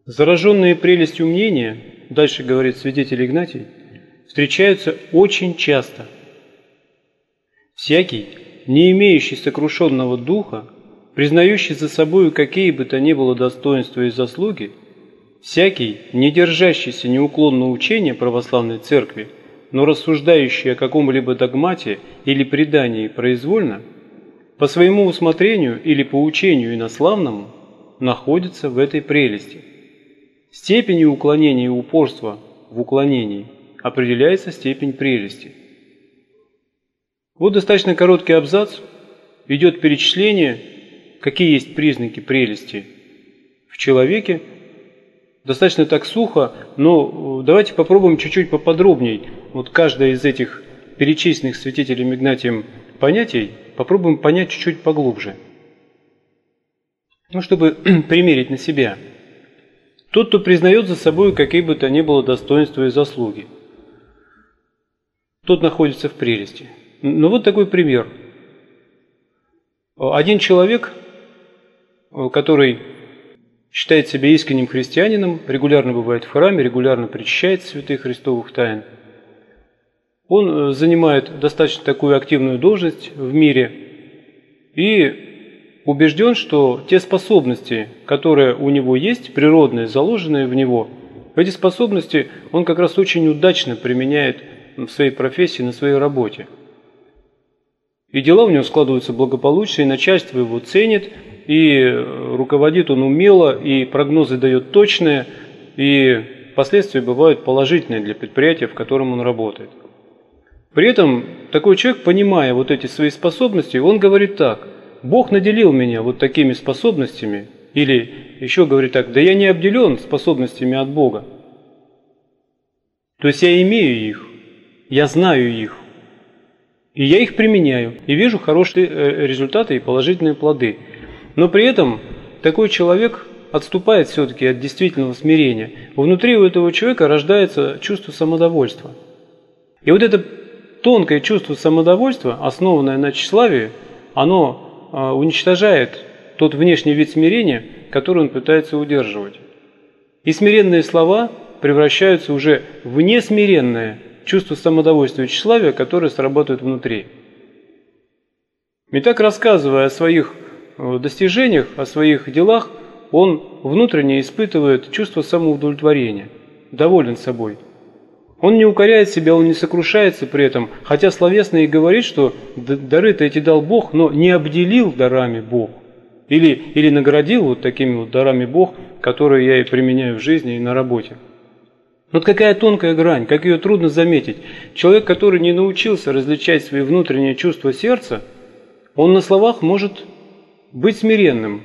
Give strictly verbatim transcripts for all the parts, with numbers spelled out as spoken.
Зараженные прелестью мнения, дальше говорит святитель Игнатий, встречаются очень часто. Всякий, не имеющий сокрушенного духа, признающий за собою какие бы то ни было достоинства и заслуги, всякий, не держащийся неуклонно учения православной церкви, но рассуждающий о каком-либо догмате или предании произвольно, по своему усмотрению или по учению инославному, находится в этой прелести. Степенью уклонения и упорства в уклонении определяется степень прелести. Вот достаточно короткий абзац, идет перечисление, какие есть признаки прелести в человеке. Достаточно так сухо, но давайте попробуем чуть-чуть поподробнее. Вот каждое из этих перечисленных святителем Игнатием понятий попробуем понять чуть-чуть поглубже. Ну, чтобы примерить на себя. Тот, кто признает за собой какие бы то ни было достоинства и заслуги, тот находится в прелести. Ну вот такой пример. Один человек, который считает себя искренним христианином, регулярно бывает в храме, регулярно причащает святых христовых тайн, он занимает достаточно такую активную должность в мире и убежден, что те способности, которые у него есть, природные, заложенные в него, эти способности он как раз очень удачно применяет в своей профессии, на своей работе. И дела у него складываются благополучно, и начальство его ценит, и руководит он умело, и прогнозы дает точные, и последствия бывают положительные для предприятия, в котором он работает. При этом такой человек, понимая вот эти свои способности, он говорит так: Бог наделил меня вот такими способностями, или еще говорит так: да я не обделен способностями от Бога. То есть я имею их, я знаю их, и я их применяю, и вижу хорошие результаты и положительные плоды. Но при этом такой человек отступает все-таки от действительного смирения. Внутри у этого человека рождается чувство самодовольства. И вот это тонкое чувство самодовольства, основанное на тщеславии, оно уничтожает тот внешний вид смирения, который он пытается удерживать. И смиренные слова превращаются уже в несмиренное чувство самодовольства и тщеславия, которое срабатывает внутри. И так, рассказывая о своих достижениях, о своих делах, он внутренне испытывает чувство самоудовлетворения, доволен собой. Он не укоряет себя, он не сокрушается при этом, хотя словесно и говорит, что дары-то эти дал Бог, но не обделил дарами Бог. Или, или наградил вот такими вот дарами Бог, которые я и применяю в жизни и на работе. Вот какая тонкая грань, как ее трудно заметить. Человек, который не научился различать свои внутренние чувства сердца, он на словах может быть смиренным.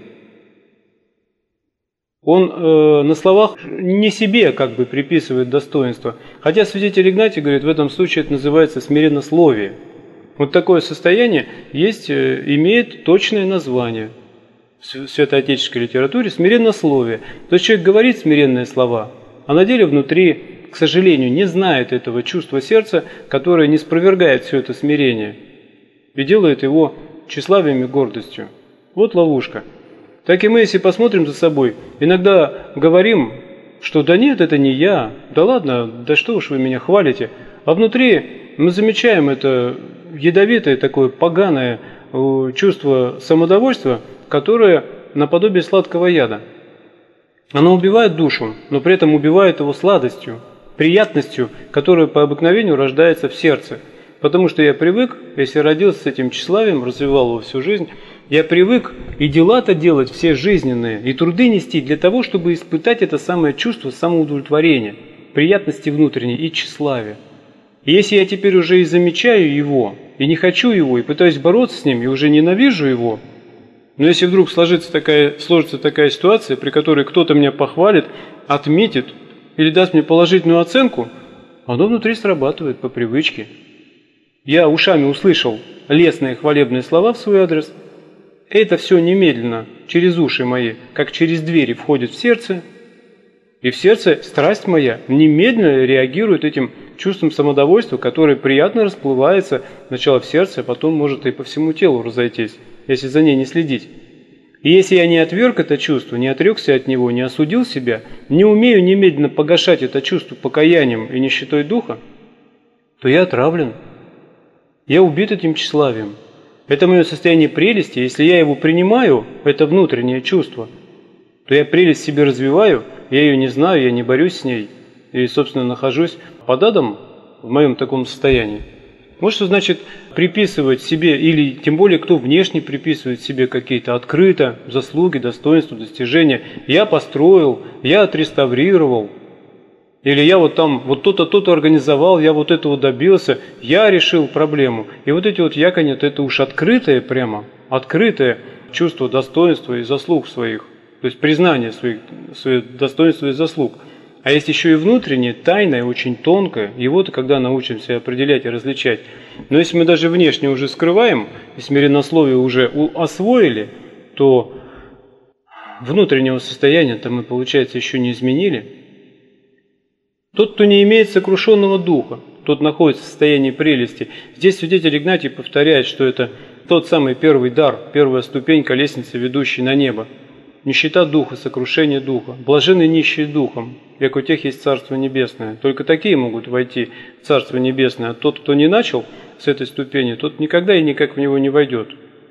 Он э, на словах не себе как бы приписывает достоинство. Хотя святитель Игнатий говорит, в этом случае это называется смиреннословие. Вот такое состояние есть, э, имеет точное название в святоотеческой литературе — смиреннословие. То есть человек говорит смиренные слова, а на деле внутри, к сожалению, не знает этого чувства сердца, которое не спровергает все это смирение и делает его тщеславием и гордостью. Вот ловушка. Так и мы, если посмотрим за собой, иногда говорим, что да нет, это не я, да ладно, да что уж вы меня хвалите, а внутри мы замечаем это ядовитое, такое поганое чувство самодовольства, которое наподобие сладкого яда. Оно убивает душу, но при этом убивает его сладостью, приятностью, которая по обыкновению рождается в сердце. Потому что я привык, если родился с этим тщеславием, развивал его всю жизнь, я привык и дела-то делать все жизненные, и труды нести для того, чтобы испытать это самое чувство самоудовлетворения, приятности внутренней и тщеславия. И если я теперь уже и замечаю его, и не хочу его, и пытаюсь бороться с ним, и уже ненавижу его, но если вдруг сложится такая, сложится такая ситуация, при которой кто-то меня похвалит, отметит или даст мне положительную оценку, оно внутри срабатывает по привычке. Я ушами услышал лестные хвалебные слова в свой адрес. Это все немедленно через уши мои, как через двери, входит в сердце. И в сердце страсть моя немедленно реагирует этим чувством самодовольства, которое приятно расплывается сначала в сердце, а потом может и по всему телу разойтись, если за ней не следить. И если я не отверг это чувство, не отрекся от него, не осудил себя, не умею немедленно погашать это чувство покаянием и нищетой духа, то я отравлен. Я убит этим тщеславием. Это мое состояние прелести. Если я его принимаю, это внутреннее чувство, то я прелесть в себе развиваю, я ее не знаю, я не борюсь с ней. И, собственно, нахожусь под адом в моем таком состоянии. Вот что значит приписывать себе, или тем более кто внешне приписывает себе какие-то открыто заслуги, достоинства, достижения. Я построил, я отреставрировал, или я вот там вот то-то, то-то организовал, я вот этого добился, я решил проблему. И вот эти вот яконят, это уж открытое прямо, открытое чувство достоинства и заслуг своих, то есть признание своих, своих достоинств и заслуг. А есть еще и внутреннее, тайное, очень тонкое. Его-то когда научимся определять и различать. Но если мы даже внешне уже скрываем, если мы реннословие уже освоили, то внутреннего состояния-то мы, получается, еще не изменили. Тот, кто не имеет сокрушенного духа, тот находится в состоянии прелести. Здесь святитель Игнатий повторяет, что это тот самый первый дар, первая ступенька лестницы, ведущей на небо. Нищета духа, сокрушение духа. Блаженны нищие духом, як у тех есть Царство Небесное. Только такие могут войти в Царство Небесное. А тот, кто не начал с этой ступени, тот никогда и никак в него не войдет.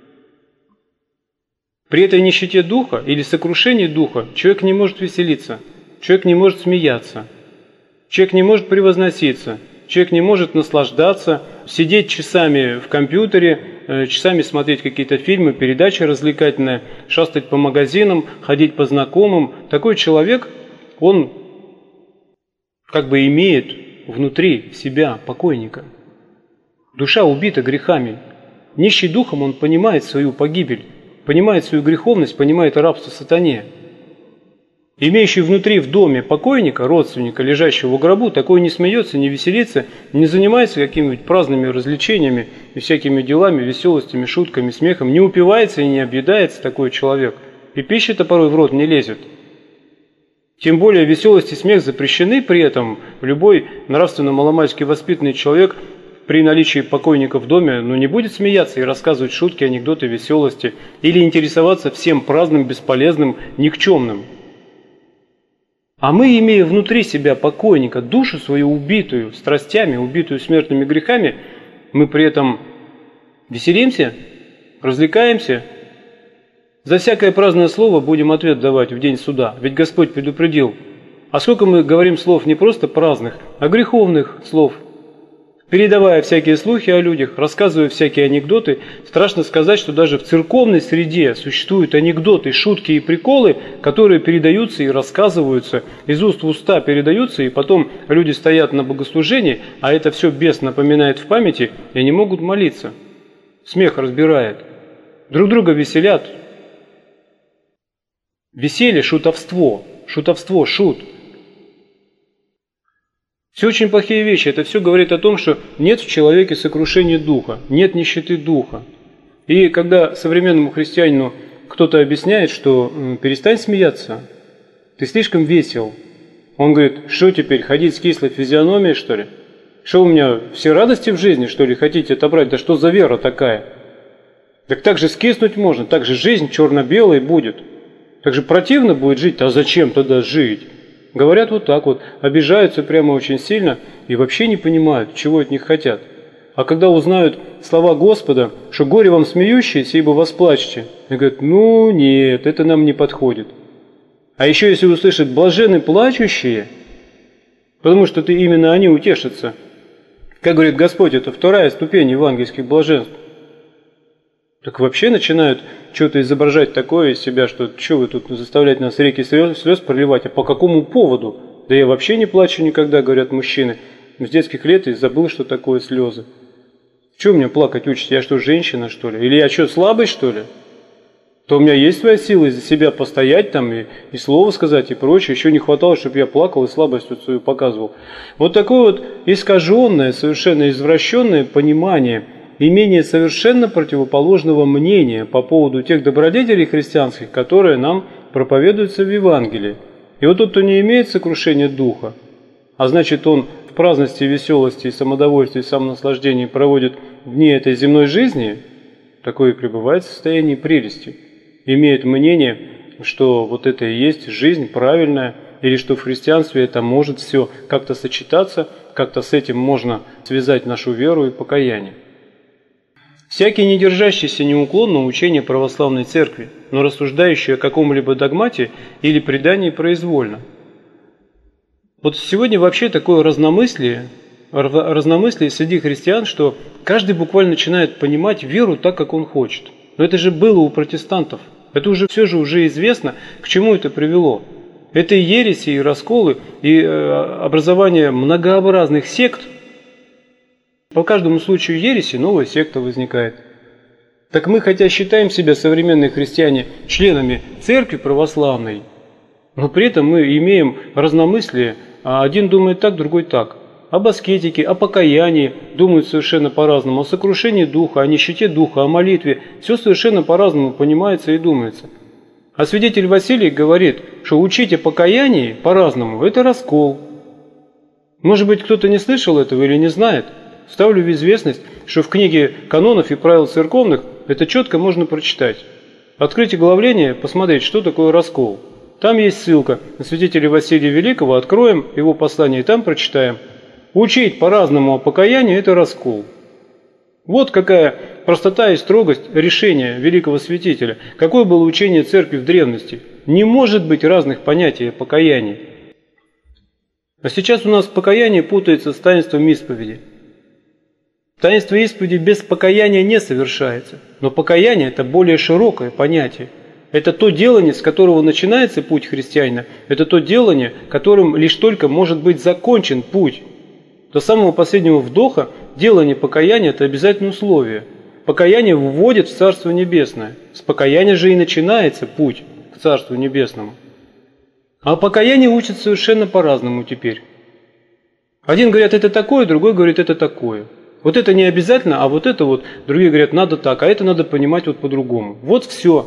При этой нищете духа или сокрушении духа человек не может веселиться, человек не может смеяться, человек не может превозноситься, человек не может наслаждаться, сидеть часами в компьютере, часами смотреть какие-то фильмы, передачи развлекательные, шастать по магазинам, ходить по знакомым. Такой человек, он как бы имеет внутри себя покойника. Душа убита грехами. Нищий духом он понимает свою погибель, понимает свою греховность, понимает рабство сатане. Имеющий внутри в доме покойника, родственника, лежащего в гробу, такой не смеется, не веселится, не занимается какими-нибудь праздными развлечениями и всякими делами, веселостями, шутками, смехом, не упивается и не объедается такой человек. И пища-то порой в рот не лезет. Тем более веселость и смех запрещены, при этом любой нравственно-маломальски воспитанный человек при наличии покойника в доме ну, не будет смеяться и рассказывать шутки, анекдоты, веселости или интересоваться всем праздным, бесполезным, никчемным. А мы, имея внутри себя покойника, душу свою убитую страстями, убитую смертными грехами, мы при этом веселимся, развлекаемся. За всякое праздное слово будем ответ давать в день суда, ведь Господь предупредил. А сколько мы говорим слов не просто праздных, а греховных слов. Передавая всякие слухи о людях, рассказывая всякие анекдоты, страшно сказать, что даже в церковной среде существуют анекдоты, шутки и приколы, которые передаются и рассказываются, из уст в уста передаются, и потом люди стоят на богослужении, а это все бес напоминает в памяти, и они могут молиться. Смех разбирает. Друг друга веселят. Веселье – шутовство. Шутовство – шут. Все очень плохие вещи. Это все говорит о том, что нет в человеке сокрушения духа, нет нищеты духа. И когда современному христианину кто-то объясняет, что перестань смеяться, ты слишком весел. Он говорит, что теперь, ходить с кислой физиономией, что ли? Что у меня, все радости в жизни, что ли, хотите отобрать? Да что за вера такая? Так так же скиснуть можно, так же жизнь черно-белой будет. Так же противно будет жить, а зачем тогда жить? Говорят вот так вот, обижаются прямо очень сильно и вообще не понимают, чего от них хотят. А когда узнают слова Господа, что горе вам смеющиеся, ибо восплачете, они говорят, ну нет, это нам не подходит. А еще если услышат блаженны плачущие, потому что ты, именно они утешатся. Как говорит Господь, это вторая ступень евангельских блаженств. Так вообще начинают что-то изображать такое из себя, что что вы тут заставляете нас реки слез, слез проливать, а по какому поводу? Да я вообще не плачу никогда, говорят мужчины. С детских лет и забыл, что такое слезы. Чего мне плакать учите? Я что, женщина, что ли? Или я что, слабый, что ли? То у меня есть своя сила за себя постоять там и, и слово сказать и прочее. Еще не хватало, чтобы я плакал и слабость вот свою показывал. Вот такое вот искаженное, совершенно извращенное понимание имение совершенно противоположного мнения по поводу тех добродетелей христианских, которые нам проповедуются в Евангелии. И вот тот, кто не имеет сокрушения духа, а значит он в праздности, веселости, самодовольстве и самонаслаждении проводит дни этой земной жизни, такой и пребывает в состоянии прелести. имеют мнение, что вот это и есть жизнь правильная, или что в христианстве это может все как-то сочетаться, как-то с этим можно связать нашу веру и покаяние. Всякий, не держащийся неуклонно учения православной церкви, но рассуждающий о каком-либо догмате или предании произвольно. Вот сегодня вообще такое разномыслие, разномыслие среди христиан, что каждый буквально начинает понимать веру так, как он хочет. Но это же было у протестантов. Это уже все же уже известно, к чему это привело. Это и ереси, и расколы, и образование многообразных сект. По каждому случаю ереси новая секта возникает. Так мы, хотя считаем себя, современные христиане, членами церкви православной, но при этом мы имеем разномыслие, а один думает так, другой так. Об аскетике, о покаянии думают совершенно по-разному, о сокрушении духа, о нищете духа, о молитве. Все совершенно по-разному понимается и думается. А свидетель Василий говорит, что учить о покаянии по-разному – это раскол. Может быть, кто-то не слышал этого или не знает? Ставлю в известность, что в книге канонов и правил церковных это четко можно прочитать. Открыть оглавление, посмотреть, что такое раскол. Там есть ссылка на святителя Василия Великого, откроем его послание и там прочитаем. Учить по-разному о покаянии – это раскол. Вот какая простота и строгость решения великого святителя. Какое было учение церкви в древности. Не может быть разных понятий о покаянии. А сейчас у нас покаяние путается с таинством исповеди. Таинство исповеди без покаяния не совершается. Но покаяние – это более широкое понятие. Это то делание, с которого начинается путь христианина. Это то делание, которым лишь только может быть закончен путь. До самого последнего вдоха делание покаяния – это обязательное условие. Покаяние вводит в Царство Небесное. С покаяния же и начинается путь к Царству Небесному. А покаяние учат совершенно по-разному теперь. Один говорят, это такое, другой говорит, это такое. Вот это не обязательно, а вот это вот, другие говорят, надо так, а это надо понимать вот по-другому. Вот все.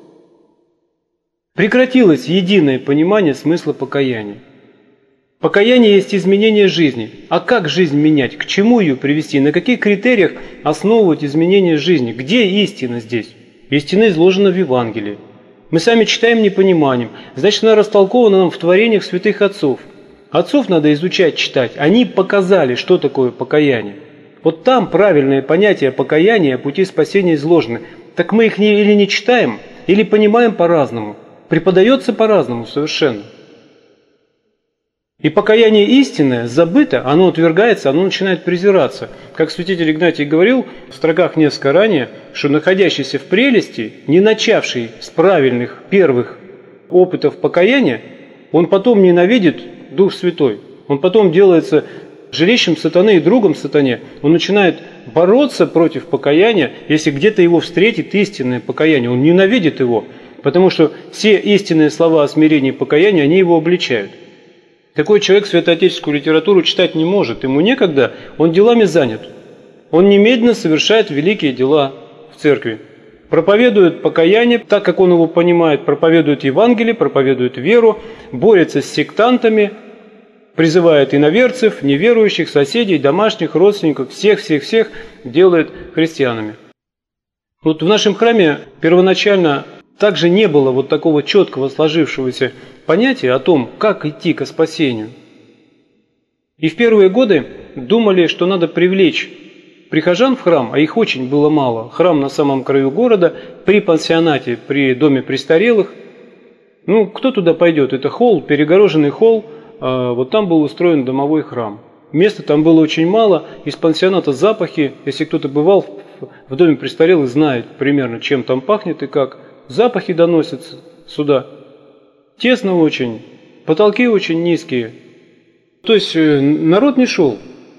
Прекратилось единое понимание смысла покаяния. Покаяние есть изменение жизни. А как жизнь менять? К чему ее привести? На каких критериях основывать изменение жизни? Где истина здесь? Истина изложена в Евангелии. Мы сами читаем, не понимаем. Значит, она растолкована нам в творениях святых отцов. Отцов надо изучать, читать. Они показали, что такое покаяние. Вот там правильное понятие покаяния, пути спасения изложены. Так мы их не, или не читаем, или понимаем по-разному. Преподается по-разному совершенно. И покаяние истинное забыто, оно отвергается, оно начинает презираться. Как святитель Игнатий говорил в строках несколько ранее, что находящийся в прелести, не начавший с правильных первых опытов покаяния, он потом ненавидит Дух Святой. Он потом делается жилищем сатаны и другом сатане. Он начинает бороться против покаяния, если где-то его встретит истинное покаяние. Он ненавидит его, потому что все истинные слова о смирении и покаянии, они его обличают. Такой человек святоотеческую литературу читать не может, ему некогда, он делами занят. Он немедленно совершает великие дела в церкви. Проповедует покаяние, так как он его понимает, проповедует Евангелие, проповедует веру, борется с сектантами, призывает иноверцев, неверующих, соседей, домашних, родственников, всех-всех-всех делает христианами. Вот в нашем храме первоначально также не было вот такого четкого сложившегося понятия о том, как идти ко спасению. И в первые годы думали, что надо привлечь прихожан в храм, а их очень было мало. Храм на самом краю города, при пансионате, при доме престарелых. Ну, кто туда пойдет? Это холл, перегороженный холл, а вот там был устроен домовой храм. Места там было очень мало, из пансионата запахи, если кто-то бывал в доме престарелых, знает примерно, чем там пахнет и как. Запахи доносятся сюда. Тесно очень, потолки очень низкие. То есть народ не шел.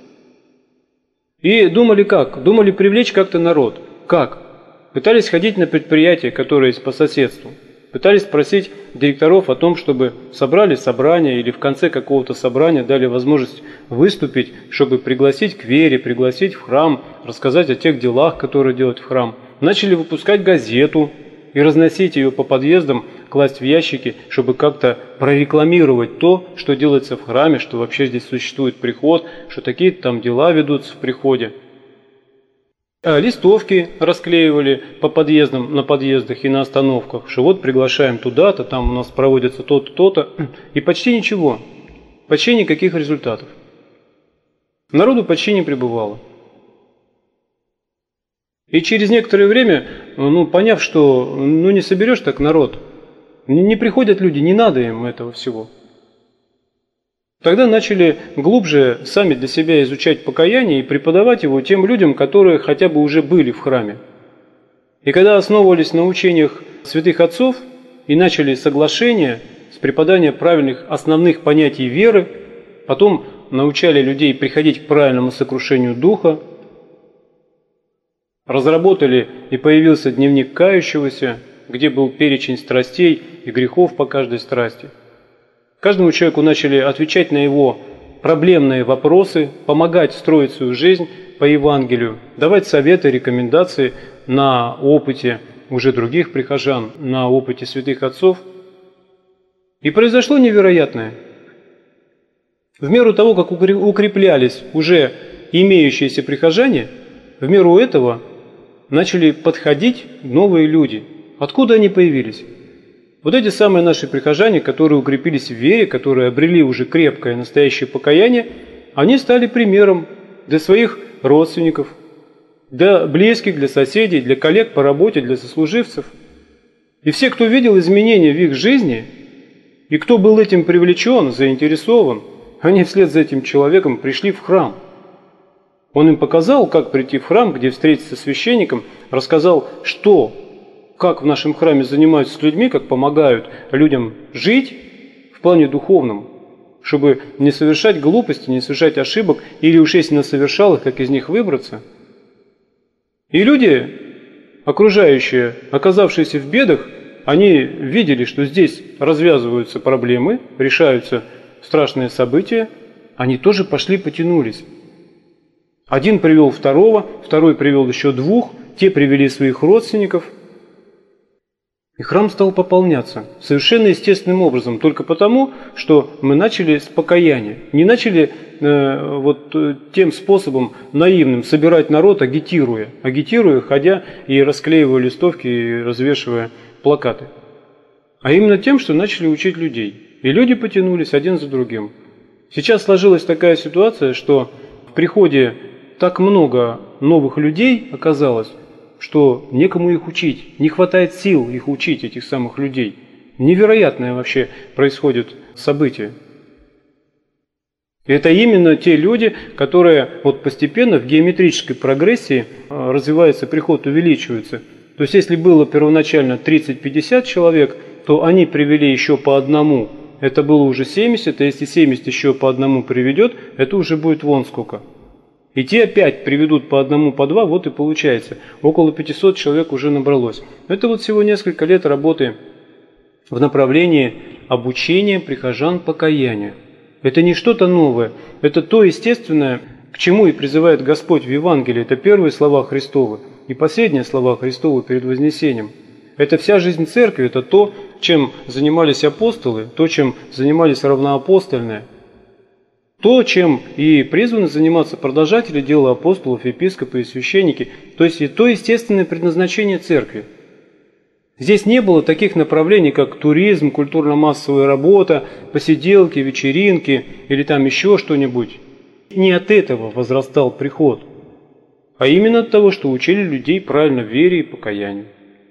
И думали как? Думали привлечь как-то народ. Как? Пытались ходить на предприятия, которые есть по соседству. Пытались спросить директоров о том, чтобы собрали собрание или в конце какого-то собрания дали возможность выступить, чтобы пригласить к вере, пригласить в храм, рассказать о тех делах, которые делают в храм. Начали выпускать газету и разносить ее по подъездам, класть в ящики, чтобы как-то прорекламировать то, что делается в храме, что вообще здесь существует приход, что такие там дела ведутся в приходе. А листовки расклеивали по подъездам, на подъездах и на остановках, что вот приглашаем туда-то, там у нас проводится то-то, то-то. И почти ничего, почти никаких результатов. Народу почти не прибывало. И через некоторое время, ну, поняв, что ну, не соберешь так народ, не, не приходят люди, не надо им этого всего. Тогда начали глубже сами для себя изучать покаяние и преподавать его тем людям, которые хотя бы уже были в храме. И когда основывались на учениях святых отцов и начали соглашение с преподанием правильных основных понятий веры, потом научали людей приходить к правильному сокрушению духа, разработали и появился дневник кающегося, где был перечень страстей и грехов по каждой страсти. Каждому человеку начали отвечать на его проблемные вопросы, помогать строить свою жизнь по Евангелию, давать советы, рекомендации на опыте уже других прихожан, на опыте святых отцов. И произошло невероятное. В меру того, как укреплялись уже имеющиеся прихожане, в меру этого начали подходить новые люди. Откуда они появились? Вот эти самые наши прихожане, которые укрепились в вере, которые обрели уже крепкое настоящее покаяние, они стали примером для своих родственников, для близких, для соседей, для коллег по работе, для сослуживцев. И все, кто видел изменения в их жизни, и кто был этим привлечен, заинтересован, они вслед за этим человеком пришли в храм. Он им показал, как прийти в храм, где встретиться с священником, рассказал, что как в нашем храме занимаются с людьми, как помогают людям жить в плане духовном, чтобы не совершать глупости, не совершать ошибок, или уж если не совершал их, как из них выбраться. И люди, окружающие, оказавшиеся в бедах, они видели, что здесь развязываются проблемы, решаются страшные события, они тоже пошли, потянулись. Один привел второго, второй привел еще двух, те привели своих родственников. И храм стал пополняться совершенно естественным образом, только потому, что мы начали с покаяния. Не начали э, вот тем способом наивным собирать народ, агитируя, агитируя, ходя и расклеивая листовки, и развешивая плакаты. А именно тем, что начали учить людей. И люди потянулись один за другим. Сейчас сложилась такая ситуация, что в приходе так много новых людей оказалось, что некому их учить, не хватает сил их учить, этих самых людей. Невероятное вообще происходит событие. И это именно те люди, которые вот постепенно в геометрической прогрессии развивается приход, увеличивается. То есть если было первоначально тридцать-пятьдесят человек, то они привели еще по одному. Это было уже семьдесят, а если семьдесят еще по одному приведет, это уже будет вон сколько. И те опять приведут по одному, по два, вот и получается. Около пятисот человек уже набралось. Это вот всего несколько лет работы в направлении обучения прихожан покаянию. Это не что-то новое, это то естественное, к чему и призывает Господь в Евангелии. Это первые слова Христовы и последние слова Христовы перед Вознесением. Это вся жизнь церкви, это то, чем занимались апостолы, то, чем занимались равноапостольные. То, чем и призваны заниматься продолжатели дела апостолов, епископы и священники, то есть и то естественное предназначение церкви. Здесь не было таких направлений, как туризм, культурно-массовая работа, посиделки, вечеринки или там еще что-нибудь. Не от этого возрастал приход, а именно от того, что учили людей правильно вере и покаянию.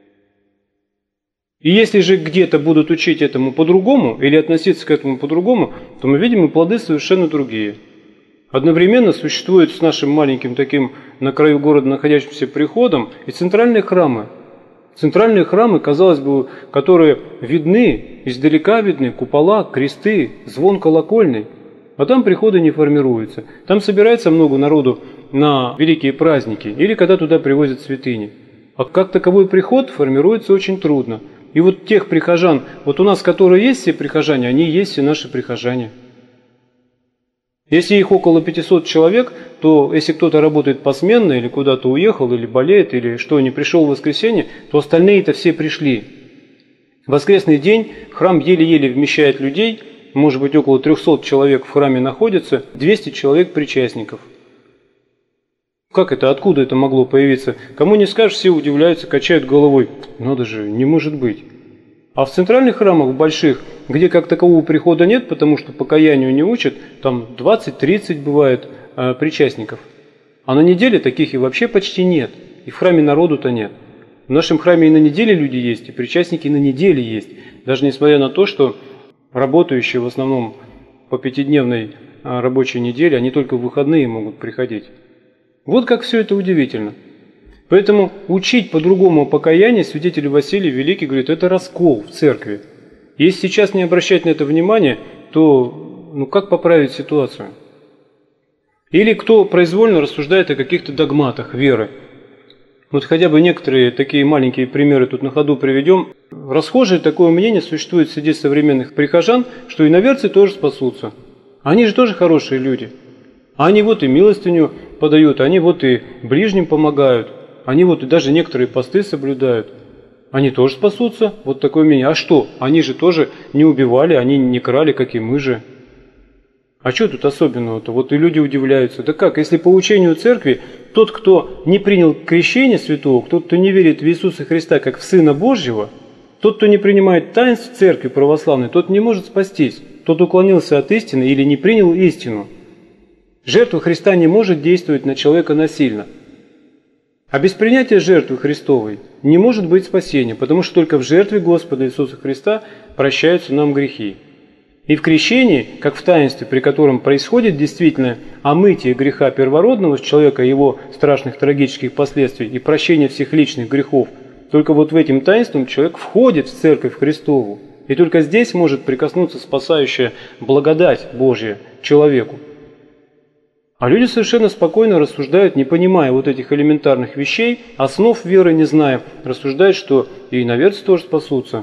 И если же где-то будут учить этому по-другому или относиться к этому по-другому, то мы видим и плоды совершенно другие. Одновременно существует с нашим маленьким таким на краю города находящимся приходом и центральные храмы. Центральные храмы, казалось бы, которые видны, издалека видны, купола, кресты, звон колокольный, а там приходы не формируются. Там собирается много народу на великие праздники или когда туда привозят святыни. А как таковой приход формируется очень трудно. И вот тех прихожан, вот у нас, которые есть все прихожане, они есть все наши прихожане. Если их около пятисот человек, то если кто-то работает посменно, или куда-то уехал, или болеет, или что, не пришел в воскресенье, то остальные-то все пришли. В воскресный день храм еле-еле вмещает людей, может быть, около трехсот человек в храме находится, двести человек причастников. Как это, откуда это могло появиться? Кому не скажешь, все удивляются, качают головой. Надо же, не может быть. А в центральных храмах, больших, где как такового прихода нет, потому что покаянию не учат, там двадцать-тридцать бывает э, причастников. А на неделе таких и вообще почти нет. И в храме народу-то нет. В нашем храме и на неделе люди есть, и причастники на неделе есть. Даже несмотря на то, что работающие в основном по пятидневной э, рабочей неделе, они только в выходные могут приходить. Вот как все это удивительно. Поэтому учить по-другому покаяние святитель Василий Великий говорит, это раскол в церкви. Если сейчас не обращать на это внимание, то ну как поправить ситуацию? Или кто произвольно рассуждает о каких-то догматах веры. Вот хотя бы некоторые такие маленькие примеры тут на ходу приведем. Расхожее такое мнение существует среди современных прихожан, что иноверцы тоже спасутся. Они же тоже хорошие люди. Они вот и милостыню подают, они вот и ближним помогают. Они вот и даже некоторые посты соблюдают. Они тоже спасутся. Вот такое мнение. А что? Они же тоже не убивали, они не крали, как и мы же. А что тут особенного-то? Вот и люди удивляются. Да как, если по учению церкви, тот, кто не принял крещение святого, тот, кто не верит в Иисуса Христа как в Сына Божьего, тот, кто не принимает таинств церкви православной, тот не может спастись. Тот уклонился от истины или не принял истину. Жертва Христа не может действовать на человека насильно. А без принятия жертвы Христовой не может быть спасения, потому что только в жертве Господа Иисуса Христа прощаются нам грехи. И в крещении, как в таинстве, при котором происходит действительно омытие греха первородного с человека, его страшных трагических последствий и прощение всех личных грехов, только вот в этим таинством человек входит в Церковь Христову. И только здесь может прикоснуться спасающая благодать Божья человеку. А люди совершенно спокойно рассуждают, не понимая вот этих элементарных вещей, основ веры не зная, рассуждают, что и иноверцы тоже спасутся.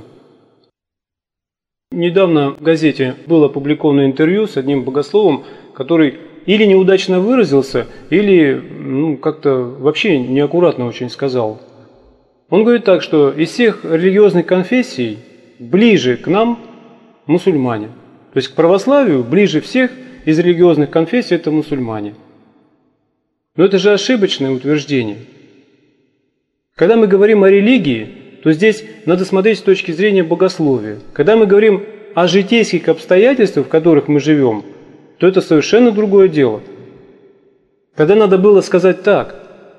Недавно в газете было опубликовано интервью с одним богословом, который или неудачно выразился, или ну, как-то вообще неаккуратно очень сказал. Он говорит так, что из всех религиозных конфессий ближе к нам мусульмане. То есть к православию ближе всех из религиозных конфессий это мусульмане. Но это же ошибочное утверждение. Когда мы говорим о религии, то здесь надо смотреть с точки зрения богословия. Когда мы говорим о житейских обстоятельствах, в которых мы живем, то это совершенно другое дело. Когда надо было сказать так,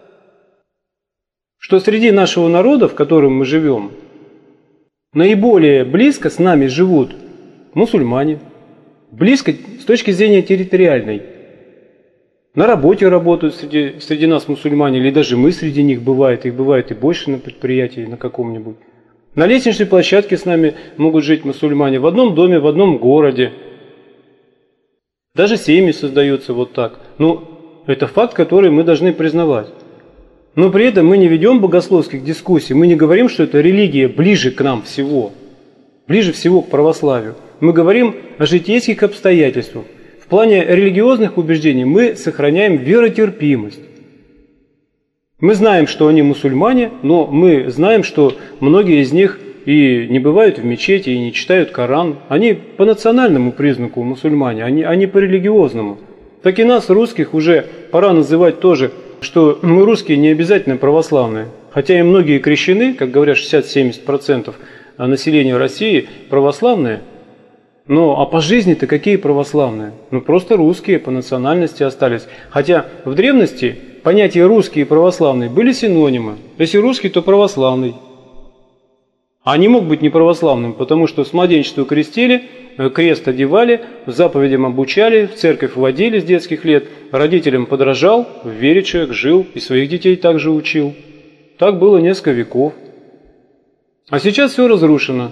что среди нашего народа, в котором мы живем, наиболее близко с нами живут мусульмане. Близко с точки зрения территориальной. На работе работают среди, среди нас мусульмане, или даже мы среди них бывает, их бывает и больше на предприятии на каком-нибудь. На лестничной площадке с нами могут жить мусульмане, в одном доме, в одном городе. Даже семьи создаются вот так. Ну, это факт, который мы должны признавать. Но при этом мы не ведем богословских дискуссий, мы не говорим, что эта религия ближе к нам всего, ближе всего к православию. Мы говорим о житейских обстоятельствах. В плане религиозных убеждений мы сохраняем веротерпимость. Мы знаем, что они мусульмане, но мы знаем, что многие из них и не бывают в мечети, и не читают Коран. Они по национальному признаку мусульмане, они, они по религиозному. Так и нас, русских, уже пора называть тоже, что мы русские не обязательно православные. Хотя и многие крещены, как говорят, шестьдесят-семьдесят процентов населения России православные. Ну, а по жизни-то какие православные? Ну, просто русские по национальности остались. Хотя в древности понятия русские и православные были синонимы. Если русский, то православный. А не мог быть неправославным, потому что с младенчества крестили, крест одевали, заповедям обучали, в церковь вводили с детских лет, родителям подражал, в вере человек жил и своих детей также учил. Так было несколько веков. А сейчас все разрушено.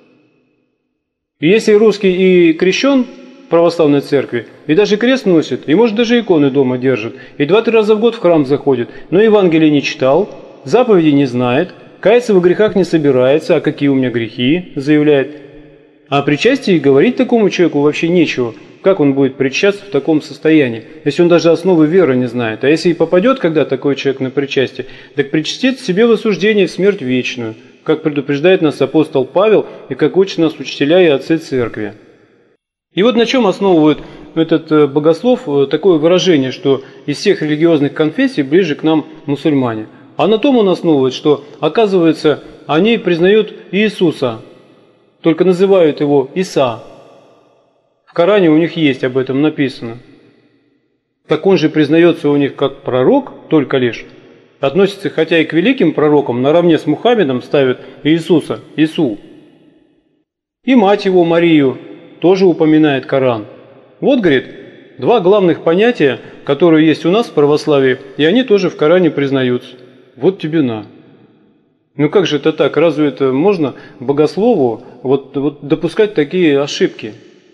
И если русский и крещен в православной церкви, и даже крест носит, и может даже иконы дома держит, и два-три раза в год в храм заходит, но Евангелие не читал, заповеди не знает, каяться во грехах не собирается, а какие у меня грехи, заявляет. А о причастии говорить такому человеку вообще нечего. Как он будет причащаться в таком состоянии, если он даже основы веры не знает? А если и попадет когда такой человек на причастие, так причастит себе в осуждение в смерть вечную, как предупреждает нас апостол Павел и как учат нас учителя и отцы церкви. И вот на чем основывают этот богослов такое выражение, что из всех религиозных конфессий ближе к нам мусульмане. А на том он основывает, что, оказывается, они признают Иисуса, только называют его Иса. В Коране у них есть об этом написано. Так он же признается у них как пророк только лишь. Относится хотя и к великим пророкам, наравне с Мухаммедом ставят Иисуса, Ису. И мать его, Марию, тоже упоминает Коран. Вот, говорит, два главных понятия, которые есть у нас в православии, и они тоже в Коране признаются. Вот тебе на. Ну как же это так? Разве это можно богослову вот, вот допускать такие ошибки?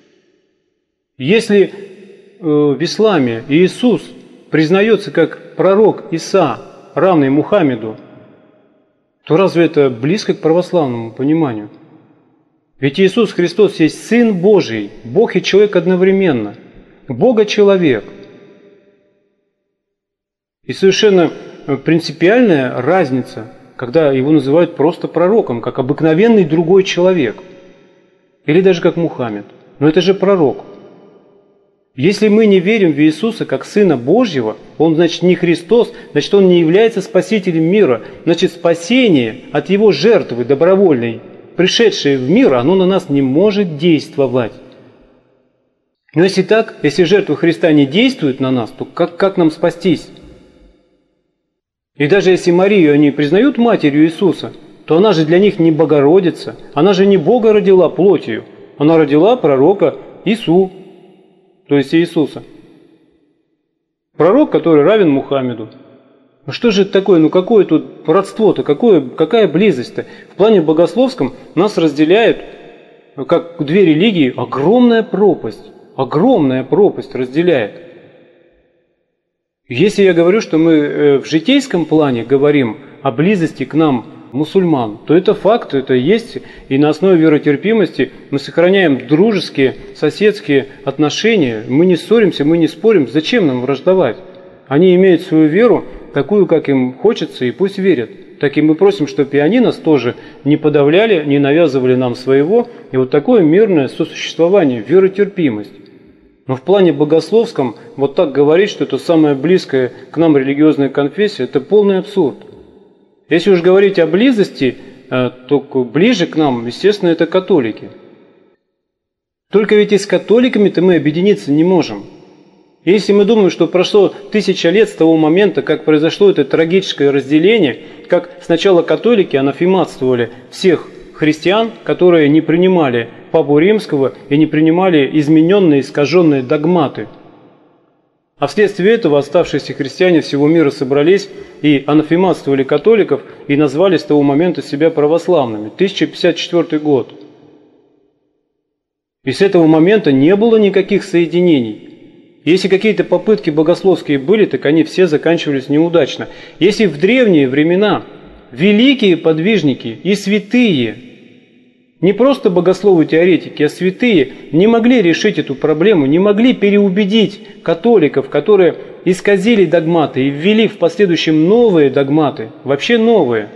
Если э, в исламе Иисус признается как пророк Иса, равный Мухаммеду, то разве это близко к православному пониманию? Ведь Иисус Христос есть Сын Божий, Бог и человек одновременно, Бога-человек. И совершенно принципиальная разница, когда его называют просто пророком, как обыкновенный другой человек, или даже как Мухаммед. Но это же пророк. Если мы не верим в Иисуса как Сына Божьего, Он, значит, не Христос, значит, Он не является Спасителем мира. Значит, спасение от Его жертвы добровольной, пришедшее в мир, оно на нас не может действовать. Но если так, если жертва Христа не действует на нас, то как, как нам спастись? И даже если Марию они признают матерью Иисуса, то она же для них не Богородица, она же не Бога родила плотью, она родила пророка Ису, то есть Иисуса. Пророк, который равен Мухаммеду. Ну что же это такое, ну какое тут родство-то, какое, какая близость-то? В плане богословском нас разделяет, как две религии, огромная пропасть, огромная пропасть разделяет. Если я говорю, что мы в житейском плане говорим о близости к нам мусульман, то это факт, это есть, и на основе веротерпимости мы сохраняем дружеские, соседские отношения, мы не ссоримся, мы не спорим, зачем нам враждовать? Они имеют свою веру, такую, как им хочется, и пусть верят. Так и мы просим, чтобы и они нас тоже не подавляли, не навязывали нам своего, и вот такое мирное сосуществование, веротерпимость. Но в плане богословском вот так говорить, что это самая близкая к нам религиозная конфессия, это полный абсурд. Если уж говорить о близости, то ближе к нам, естественно, это католики. Только ведь и с католиками-то мы объединиться не можем. Если мы думаем, что прошло тысяча лет с того момента, как произошло это трагическое разделение, как сначала католики анафематствовали всех христиан, которые не принимали Папу Римского и не принимали измененные, искаженные догматы. А вследствие этого оставшиеся христиане всего мира собрались и анафематствовали католиков и назвали с того момента себя православными. тысяча пятьдесят четвёртый год. И с этого момента не было никаких соединений. Если какие-то попытки богословские были, так они все заканчивались неудачно. Если в древние времена великие подвижники и святые, не просто богословы-теоретики, а святые, не могли решить эту проблему, не могли переубедить католиков, которые исказили догматы и ввели в последующем новые догматы, вообще новые.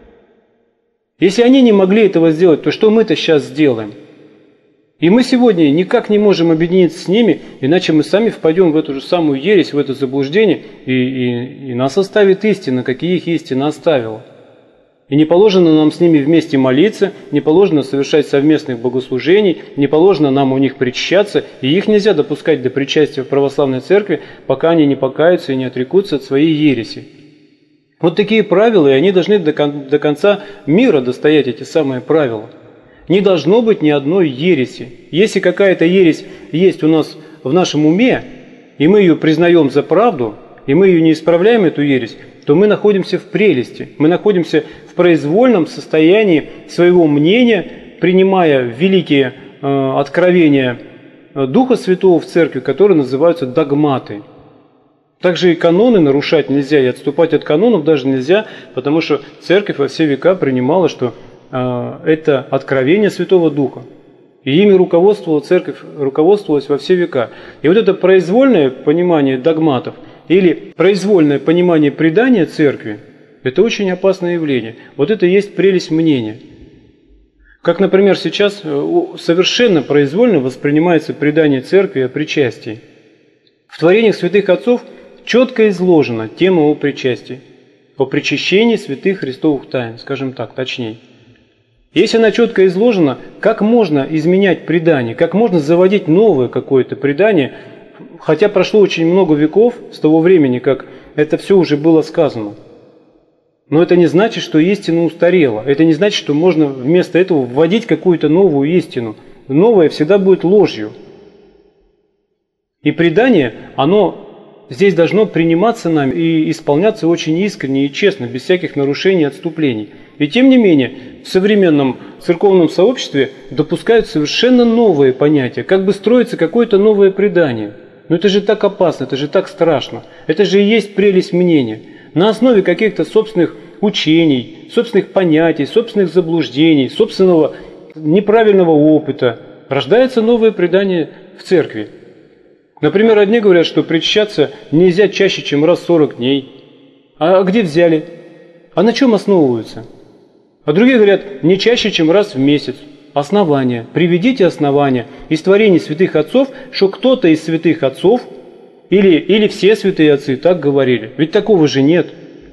Если они не могли этого сделать, то что мы-то сейчас сделаем? И мы сегодня никак не можем объединиться с ними, иначе мы сами впадем в эту же самую ересь, в это заблуждение, и, и, и нас оставит истина, какие их истина оставила. И не положено нам с ними вместе молиться, не положено совершать совместных богослужений, не положено нам у них причащаться, и их нельзя допускать до причастия в православной церкви, пока они не покаются и не отрекутся от своей ереси. Вот такие правила, и они должны до, кон- до конца мира достоять, эти самые правила. Не должно быть ни одной ереси. Если какая-то ересь есть у нас в нашем уме, и мы ее признаем за правду, и мы ее не исправляем, эту ересь, то мы находимся в прелести, мы находимся в произвольном состоянии своего мнения, принимая великие э, откровения Духа Святого в церкви, которые называются догматы. Также и каноны нарушать нельзя, и отступать от канонов даже нельзя, потому что церковь во все века принимала, что это откровение Святого Духа. И ими руководствовала церковь, руководствовалась во все века. И вот это произвольное понимание догматов или произвольное понимание предания церкви, это очень опасное явление. Вот это и есть прелесть мнения. Как, например, сейчас совершенно произвольно воспринимается предание церкви о причастии. В творениях святых отцов четко изложена тема о причастии, о причащении святых христовых тайн, скажем так, точнее. Если она четко изложена, как можно изменять предание, как можно заводить новое какое-то предание, хотя прошло очень много веков с того времени, как это все уже было сказано. Но это не значит, что истина устарела. Это не значит, что можно вместо этого вводить какую-то новую истину. Новое всегда будет ложью. И предание, оно здесь должно приниматься нами и исполняться очень искренне и честно, без всяких нарушений и отступлений. И тем не менее, в современном церковном сообществе допускают совершенно новые понятия, как бы строится какое-то новое предание. Но это же так опасно, это же так страшно. Это же и есть прелесть мнения. На основе каких-то собственных учений, собственных понятий, собственных заблуждений, собственного неправильного опыта рождается новое предание в церкви. Например, одни говорят, что причащаться нельзя чаще, чем раз в сорок дней. А где взяли? А на чем основываются? А другие говорят, не чаще, чем раз в месяц. Основания. Приведите основания из творений святых отцов, что кто-то из святых отцов или, или все святые отцы так говорили. Ведь такого же нет.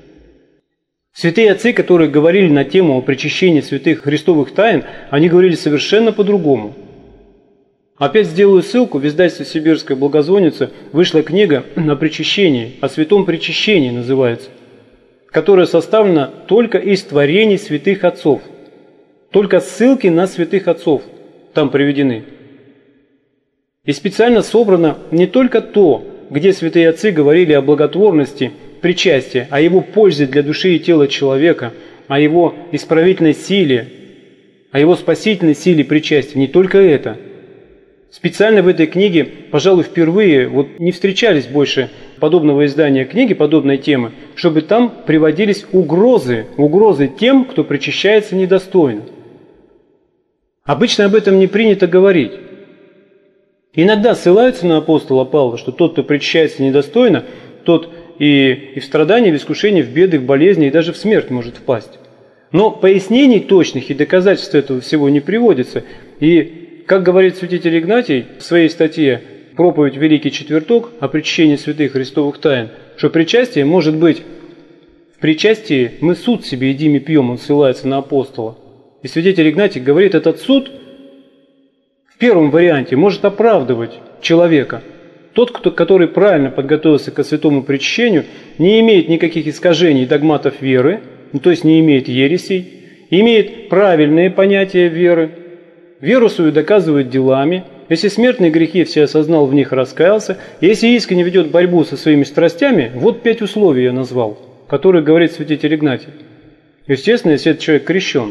Святые отцы, которые говорили на тему о причащении святых христовых тайн, они говорили совершенно по-другому. Опять сделаю ссылку, в издательстве «Сибирская благозвонница» вышла книга о причащении, о святом причащении называется, которая составлена только из творений святых отцов. Только ссылки на святых отцов там приведены. И специально собрано не только то, где святые отцы говорили о благотворности причастия, о его пользе для души и тела человека, о его исправительной силе, о его спасительной силе причастия. Не только это. Специально в этой книге, пожалуй, впервые вот не встречались больше подобного издания книги, подобной темы, чтобы там приводились угрозы, угрозы тем, кто причащается недостойно. Обычно об этом не принято говорить. Иногда ссылаются на апостола Павла, что тот, кто причащается недостойно, тот и, и в страдания, в искушения, в беды, в болезни и даже в смерть может впасть. Но пояснений точных и доказательств этого всего не приводится. И, как говорит святитель Игнатий в своей статье «Проповедь Великий Четверток» о причащении святых христовых тайн, что причастие может быть, в причастии мы суд себе едим и пьем, он ссылается на апостола. И святитель Игнатий говорит, этот суд в первом варианте может оправдывать человека. Тот, кто, который правильно подготовился к святому причащению, не имеет никаких искажений догматов веры, ну, то есть не имеет ересей, имеет правильные понятия веры, веру свою доказывает делами, если смертные грехи все осознал, в них раскаялся, если искренне ведет борьбу со своими страстями, вот пять условий я назвал, которые говорит святитель Игнатий. Естественно, если этот человек крещен.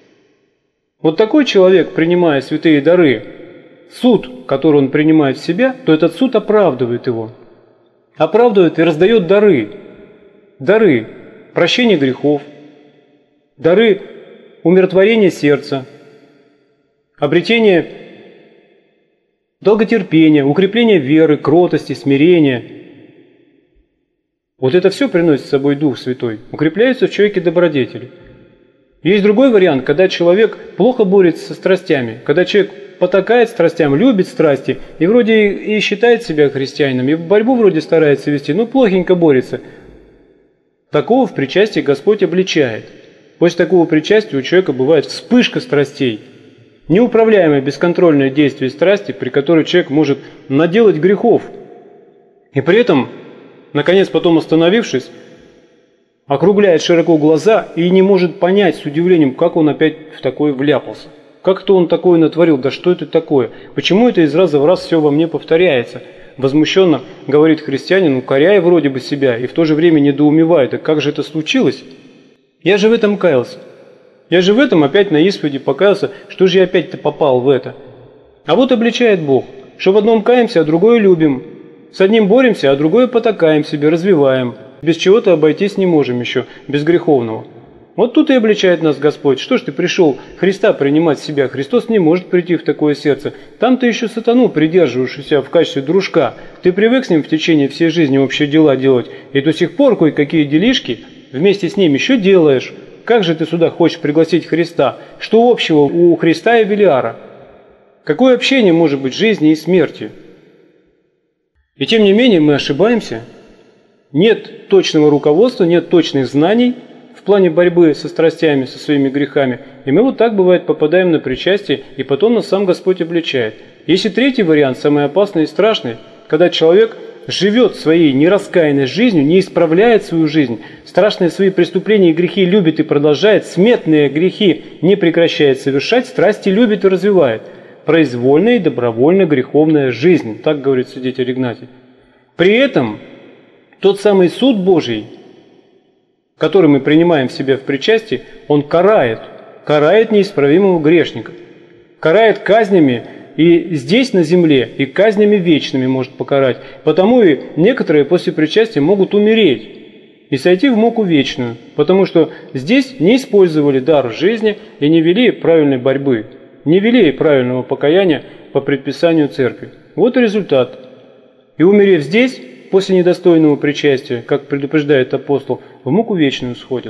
Вот такой человек, принимая святые дары, суд, который он принимает в себя, то этот суд оправдывает его. Оправдывает и раздает дары. Дары прощения грехов, дары умиротворения сердца, обретения долготерпения, укрепления веры, кротости, смирения. Вот это все приносит с собой Дух Святой. Укрепляются в человеке добродетели. Есть другой вариант, когда человек плохо борется со страстями, когда человек потакает страстям, любит страсти, и вроде и считает себя христианином, и в борьбу вроде старается вести, но плохенько борется. Такого в причастии Господь обличает. После такого причастия у человека бывает вспышка страстей, неуправляемое бесконтрольное действие страсти, при которой человек может наделать грехов. И при этом, наконец, потом остановившись, округляет широко глаза и не может понять с удивлением, как он опять в такое вляпался. Как это он такое натворил? Да что это такое? Почему это из раза в раз все во мне повторяется? Возмущенно говорит христианин, укоряя вроде бы себя и в то же время недоумевает. А как же это случилось? Я же в этом каялся. Я же в этом опять на исповеди покаялся. Что же я опять-то попал в это? А вот обличает Бог, что в одном каемся, а другое любим. С одним боремся, а другое потакаем себе, развиваем. Без чего-то обойтись не можем еще, без греховного. Вот тут и обличает нас Господь. Что ж ты пришел Христа принимать в себя? Христос не может прийти в такое сердце. Там ты еще сатану придерживаешь у себя в качестве дружка. Ты привык с ним в течение всей жизни общие дела делать. И до сих пор кое-какие делишки вместе с ним еще делаешь. как же ты сюда хочешь пригласить Христа? Что общего у Христа и Белиара? Какое общение может быть жизни и смерти? И тем не менее мы ошибаемся. Нет точного руководства, нет точных знаний в плане борьбы со страстями, со своими грехами. И мы вот так, бывает, попадаем на причастие, и потом нас сам Господь обличает. Есть и третий вариант, самый опасный и страшный, когда человек живет своей нераскаянной жизнью, не исправляет свою жизнь, страшные свои преступления и грехи любит и продолжает, сметные грехи не прекращает совершать, страсти любит и развивает. Произвольная и добровольно греховная жизнь, так говорит святитель Игнатий. При этом тот самый суд Божий, который мы принимаем в себя в причастии, он карает, карает неисправимого грешника, карает казнями и здесь на земле, и казнями вечными может покарать. Потому и некоторые после причастия могут умереть и сойти в муку вечную, потому что здесь не использовали дар жизни и не вели правильной борьбы, не вели правильного покаяния по предписанию церкви. Вот и результат. И умерев здесь, после недостойного причастия, как предупреждает апостол, в муку вечную сходят.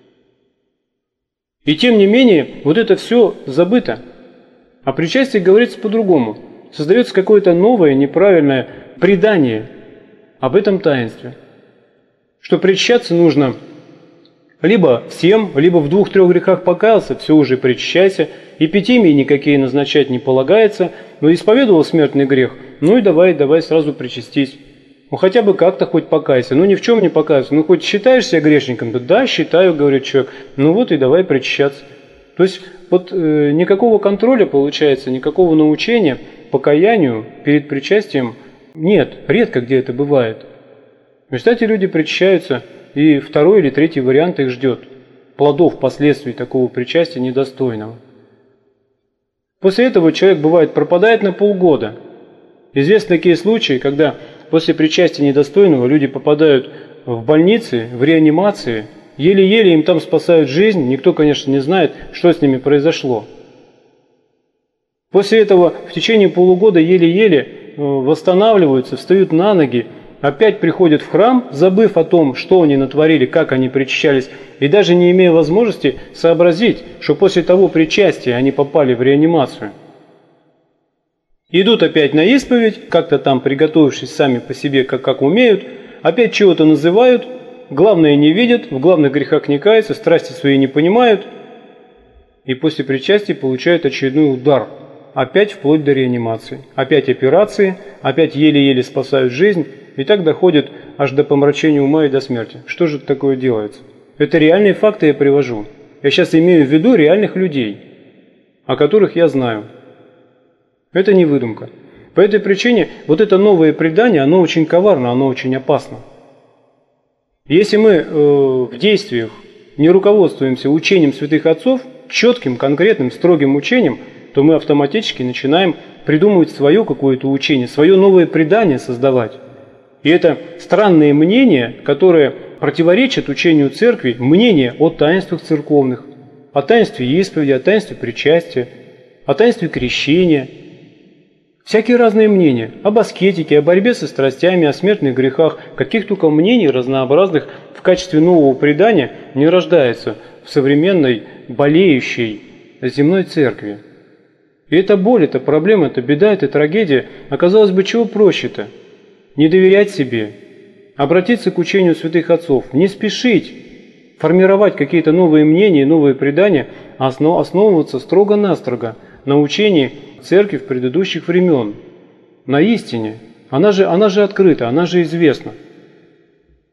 И тем не менее, вот это все забыто. О причастии говорится по-другому. Создается какое-то новое, неправильное предание об этом таинстве. Что причащаться нужно либо всем, либо в двух-трех грехах покаялся, все уже причащайся, эпитимии никакие назначать не полагается, но исповедовал смертный грех, ну и давай, давай сразу причастись. Ну хотя бы как-то хоть покайся, ну ни в чем не покайся, ну хоть считаешь себя грешником? Да, да, считаю, говорит человек, ну вот и давай причащаться. То есть вот э, никакого контроля получается, никакого научения покаянию перед причастием нет, редко где это бывает. В результате люди причащаются, и второй или третий вариант их ждет. Плодов последствий такого причастия недостойного. После этого человек, бывает, пропадает на полгода. Известны такие случаи, когда после причастия недостойного люди попадают в больницы, в реанимации, еле-еле им там спасают жизнь, никто, конечно, не знает, что с ними произошло. После этого в течение полугода еле-еле восстанавливаются, встают на ноги, опять приходят в храм, забыв о том, что они натворили, как они причащались, и даже не имея возможности сообразить, что после того причастия они попали в реанимацию. Идут опять на исповедь, как-то там приготовившись сами по себе, как, как умеют, опять чего-то называют, главное не видят, в главных грехах не каются, страсти свои не понимают, и после причастия получают очередной удар, опять вплоть до реанимации, опять операции, опять еле-еле спасают жизнь, и так доходит аж до помрачения ума и до смерти. Что же такое делается? Это реальные факты я привожу. Я сейчас имею в виду реальных людей, о которых я знаю. Это не выдумка. По этой причине вот это новое предание, оно очень коварно, оно очень опасно. Если мы э, в действиях не руководствуемся учением святых отцов, четким, конкретным, строгим учением, то мы автоматически начинаем придумывать свое какое-то учение, свое новое предание создавать. И это странные мнения, которые противоречат учению церкви, мнения о таинствах церковных, о таинстве исповеди, о таинстве причастия, о таинстве крещения. Всякие разные мнения об аскетике, о борьбе со страстями, о смертных грехах, каких только мнений разнообразных в качестве нового предания не рождается в современной болеющей земной церкви. И эта боль, эта проблема, эта беда, эта трагедия, оказалось бы, чего проще-то? Не доверять себе, обратиться к учению святых отцов, не спешить формировать какие-то новые мнения, новые предания, а основываться строго-настрого на учении церкви в предыдущих времен, на истине. Она же, она же открыта, она же известна.